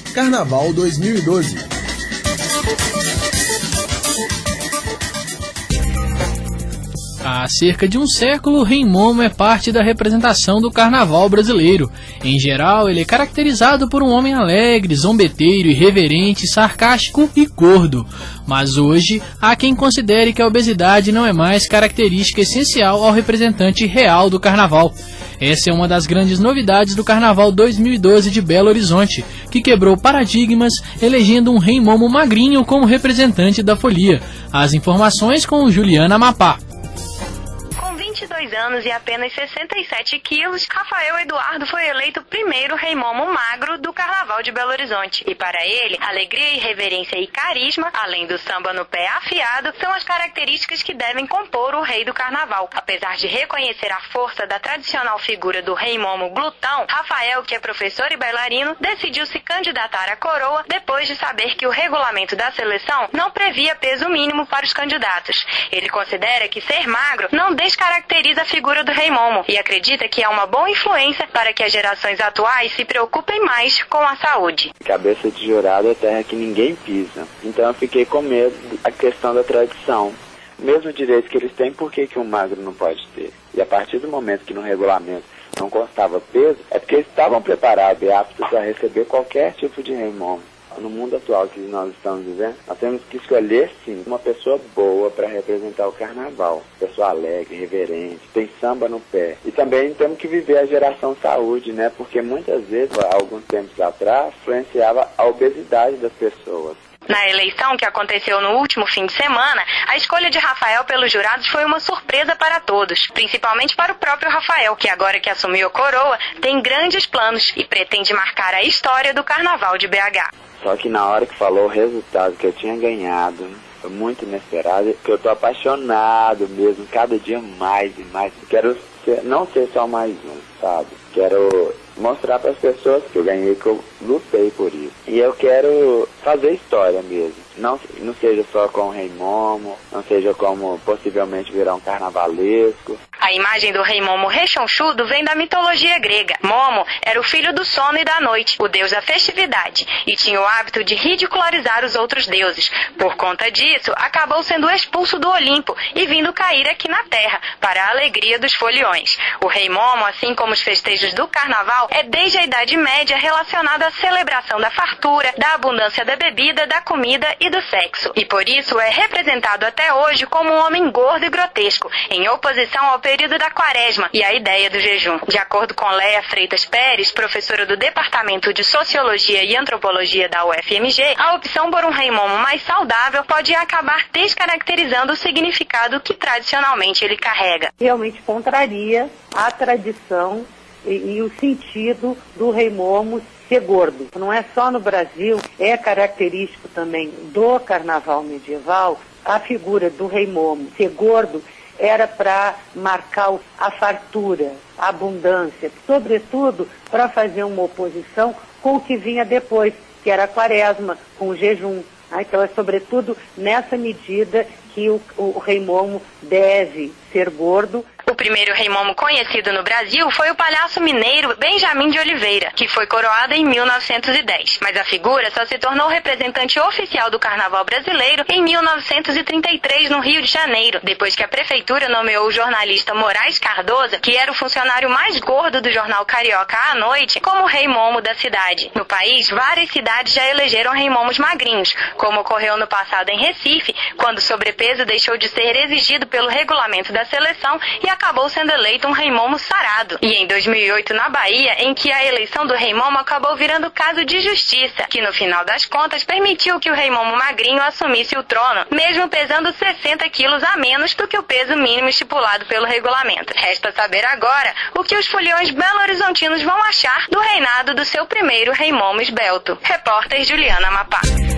Carnaval 2012. Há cerca de um século, o Rei Momo é parte da representação do carnaval brasileiro. Em geral, ele é caracterizado por um homem alegre, zombeteiro, irreverente, sarcástico e gordo. Mas hoje, há quem considere que a obesidade não é mais característica essencial ao representante real do carnaval. Essa é uma das grandes novidades do Carnaval 2012 de Belo Horizonte, que quebrou paradigmas, elegendo um Rei Momo magrinho como representante da folia. As informações com Juliana Mapá. 22 anos e apenas 67 quilos, Rafael Eduardo foi eleito o primeiro Rei Momo magro do Carnaval de Belo Horizonte. E para ele, alegria, irreverência e carisma, além do samba no pé afiado, são as características que devem compor o rei do Carnaval. Apesar de reconhecer a força da tradicional figura do Rei Momo glutão, Rafael, que é professor e bailarino, decidiu se candidatar à coroa depois de saber que o regulamento da seleção não previa peso mínimo para os candidatos. Ele considera que ser magro não descaracteriza a figura do Rei Momo e acredita que é uma boa influência para que as gerações atuais se preocupem mais com a saúde. Cabeça de jurado é terra que ninguém pisa, então eu fiquei com medo da questão da tradição. O mesmo direito que eles têm, por que um magro não pode ter? E a partir do momento que no regulamento não constava peso, é porque eles estavam preparados e aptos a receber qualquer tipo de Rei Momo. No mundo atual que nós estamos vivendo, nós temos que escolher, sim, uma pessoa boa para representar o carnaval. Pessoa alegre, reverente, tem samba no pé. E também temos que viver a geração saúde, né? Porque muitas vezes, há alguns tempos atrás, influenciava a obesidade das pessoas. Na eleição que aconteceu no último fim de semana, a escolha de Rafael pelos jurados foi uma surpresa para todos, principalmente para o próprio Rafael, que agora que assumiu a coroa, tem grandes planos e pretende marcar a história do Carnaval de BH. Só que na hora que falou o resultado que eu tinha ganhado, foi muito inesperado, que eu tô apaixonado mesmo, cada dia mais e mais. Quero não ser só mais um, sabe? Quero mostrar para as pessoas que eu ganhei, que eu lutei por isso. E eu quero fazer história mesmo. Não seja só com o Rei Momo, não seja como possivelmente virar um carnavalesco. A imagem do Rei Momo rechonchudo vem da mitologia grega. Momo era o filho do sono e da noite, o deus da festividade, e tinha o hábito de ridicularizar os outros deuses. Por conta disso, acabou sendo expulso do Olimpo e vindo cair aqui na Terra, para a alegria dos foliões. O Rei Momo, assim como os festejos do Carnaval, é desde a Idade Média relacionado à celebração da fartura, da abundância da bebida, da comida e do sexo. E por isso é representado até hoje como um homem gordo e grotesco, em oposição ao período da quaresma e à ideia do jejum. De acordo com Leia Freitas Pérez, professora do Departamento de Sociologia e Antropologia da UFMG, a opção por um Rei Momo mais saudável pode acabar descaracterizando o significado que tradicionalmente ele carrega. Realmente contraria a tradição e o sentido do Rei Momo ser gordo. Não é só no Brasil, é característico também do carnaval medieval, a figura do Rei Momo ser gordo era para marcar a fartura, a abundância, sobretudo para fazer uma oposição com o que vinha depois, que era a quaresma, com o jejum. Então é sobretudo nessa medida que o Rei Momo deve ser gordo. O primeiro Rei Momo conhecido no Brasil foi o palhaço mineiro Benjamin de Oliveira, que foi coroado em 1910. Mas a figura só se tornou representante oficial do Carnaval brasileiro em 1933, no Rio de Janeiro, depois que a prefeitura nomeou o jornalista Moraes Cardoso, que era o funcionário mais gordo do jornal Carioca à Noite, como Rei Momo da cidade. No país, várias cidades já elegeram Rei Momos magrinhos, como ocorreu no passado em Recife, quando o sobrepeso deixou de ser exigido pelo regulamento da seleção e acabou sendo eleito um Rei Momo sarado. E em 2008, na Bahia, em que a eleição do Rei Momo acabou virando caso de justiça, que no final das contas permitiu que o Rei Momo magrinho assumisse o trono, mesmo pesando 60 quilos a menos do que o peso mínimo estipulado pelo regulamento. Resta saber agora o que os foliões belo-horizontinos vão achar do reinado do seu primeiro Rei Momo esbelto. Repórter Juliana Mapá.